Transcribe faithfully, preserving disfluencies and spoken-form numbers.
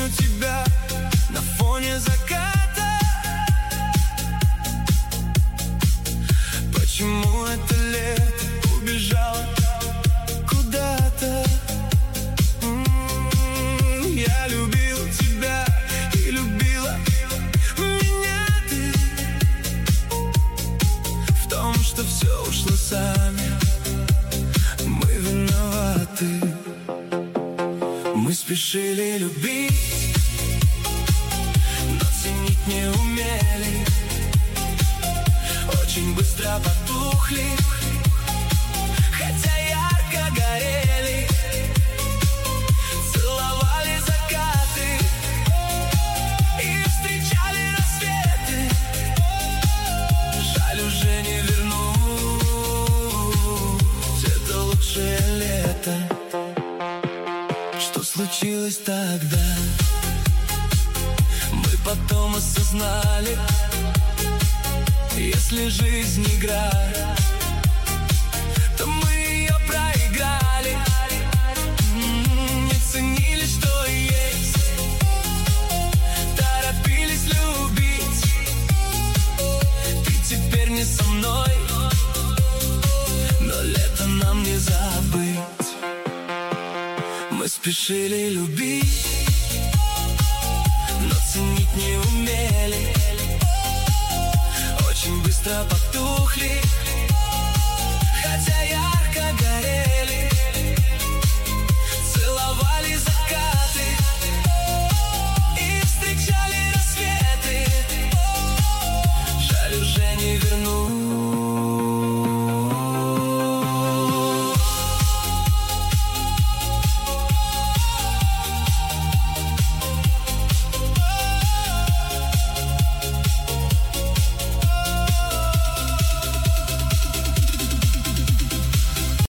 помню тебя на фоне заката. Почему это лето убежало куда-то? М-м-м, я любил тебя и любила меня ты. В том, что все ушло сами, мы виноваты. Мы спешили любить, но ценить не умели. Очень быстро потухли, хотя ярко горели. Целовали закаты и встречали рассветы. Жаль, уже не вернуть это лучшее лето. Что случилось тогда? Мы потом осознали, если жизнь игра, то мы ее проиграли. М-м, не ценили, что есть, торопились любить. Ты теперь не со мной, но лето нам не забыть. Мы спешили любить, но ценить не умели. Очень быстро потухли, хотя ярко горели.